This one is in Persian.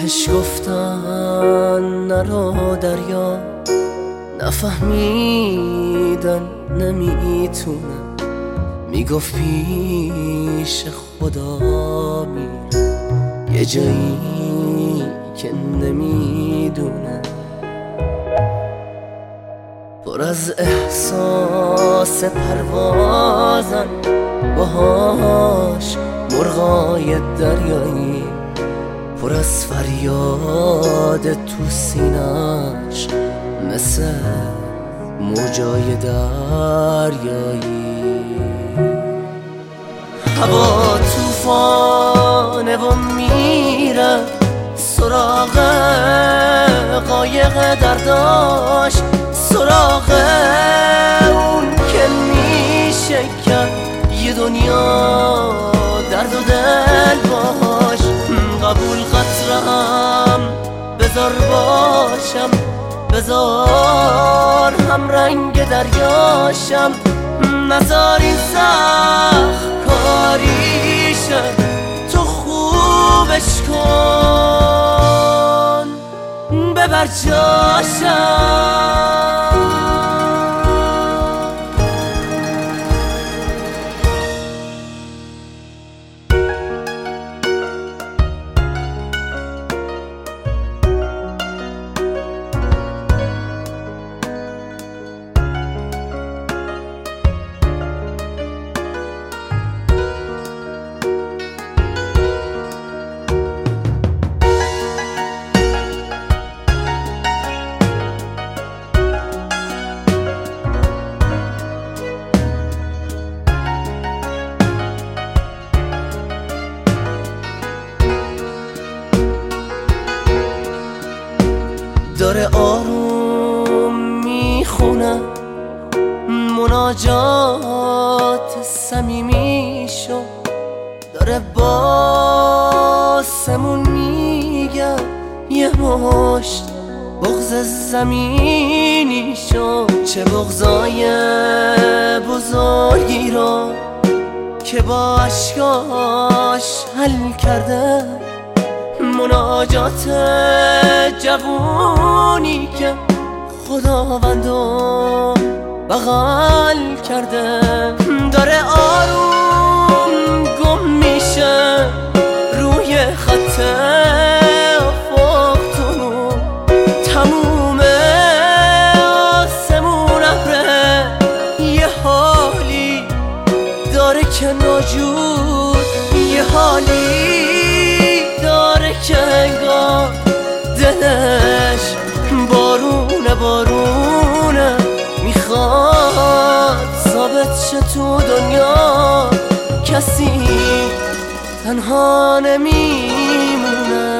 بهش گفتن نرو دریا، نفهمیدن نمیتونم، میگفت پیش خدا میره یه جایی که نمیدونم. پر از احساس پروازن باهاش مرغای دریایی، پر از فریاد تو سینش مثل موجای دریایی. هوا توفانه و میره سراغ قایق درداش، سراغ اون که میشه کرد یه دنیا درد و دل باش. قبول قطرم بذار باشم، بذار هم رنگ دریاشم، نذار این سخت کاریشه، تو خوبش کن ببر جاشم. داره آروم میخونه مناجات صمیمیشو، داره باسمون میگه یه مشت بغض زمینیشو. چه بغضای بزرگی رو که با اشکاش حل کرده، مناجات جوونی که خداوندو بغل کرده. داره آروم گم میشه روی خط افق تو، تموم آسمون ابره یه حالی داره که ناجور، یه حالی داره که انگار دلش بارونه بارونه، میخواد ثابت شه تو دنیا کسی تنها نمیمونه.